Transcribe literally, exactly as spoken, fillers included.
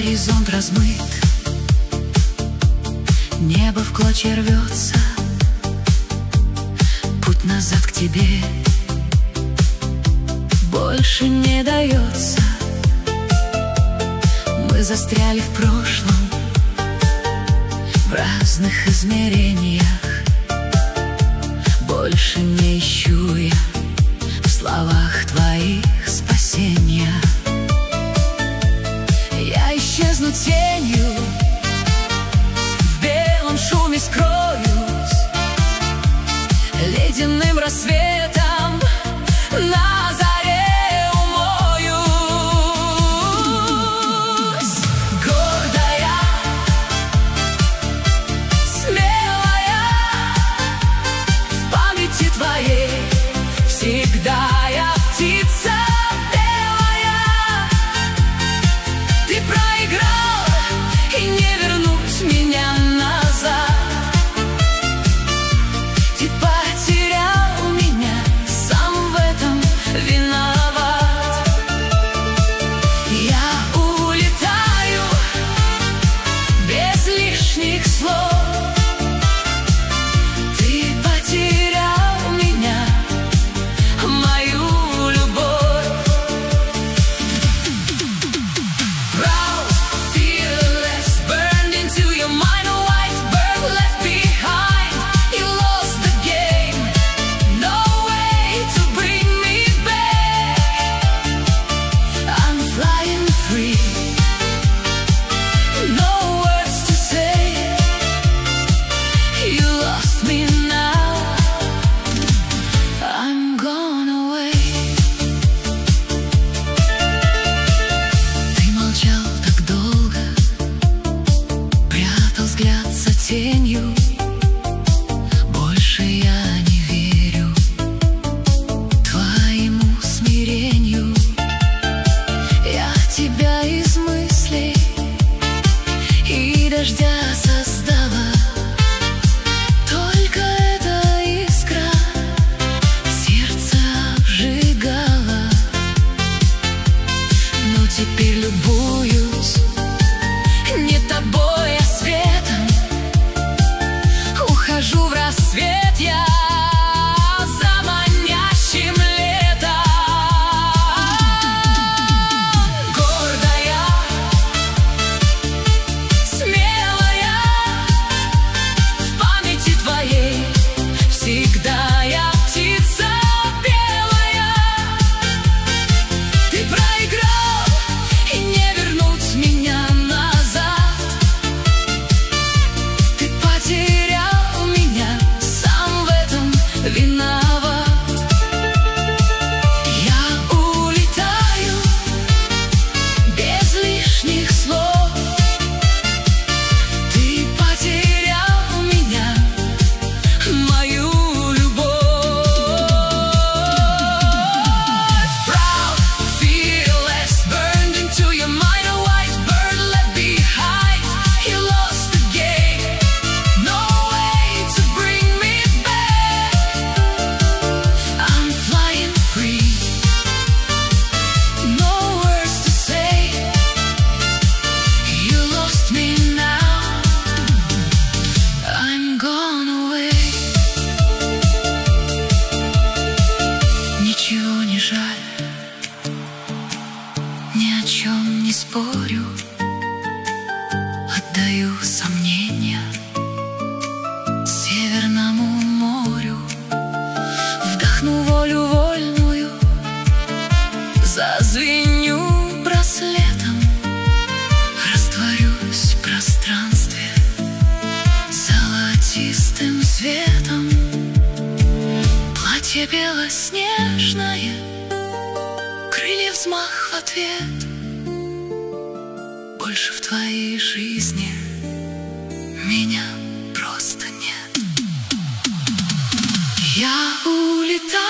Горизонт размыт, небо в клочья рвется, путь назад к тебе больше не дается. Мы застряли в прошлом, в разных измерениях. Больше не ищу я в словах твоих спасения. Я исчезну тенью, в белом шуме скроюсь, ледяным рассветом на заре умоюсь. Гордая, смелая, в памяти твоей всегда я птица белая. Ты проиграл, и не вернуть меня назад. Ты потерял меня, сам в этом виноват. Я улетаю без лишних слов. Ты потерял меня, мою любовь. Proud, fearless, burned into your mind, a white bird left behind. You lost the game, no way to bring me back. I'm flying free, no words to say. You lost me now, I'm gone away. Ты молчал так долго, прятал взгляд за тенью. Больше я не верю твоему смирению. Я тебя из мыслей и дождя создала. Только эта искра сердце обжигала. Но теперь любуюсь не тобой, а светом. Ухожу в рассвет я за манящим летом. Гордая, смелая, в памяти твоей всегда я птица белая. Ты проиграл, и не вернуть меня назад. Ты потерял меня, сам в этом виноват. Я улетаю без лишних слов. Ты потерял меня, мою любовь. Proud, fearless, burned into your mind, a white bird left behind. You lost the game, no way to bring me back. I'm flying free, no words to say. You lost me now, I'm gone away. Ничего не жаль, ни о чем не спорю. Отдаю сомнения Северному морю. Вдохну волю вольную, зазвеню браслетом. Растворюсь в пространстве золотистым светом. Платье белоснежное, крылья взмах в ответ. Больше в твоей жизни меня просто нет. Я улетаю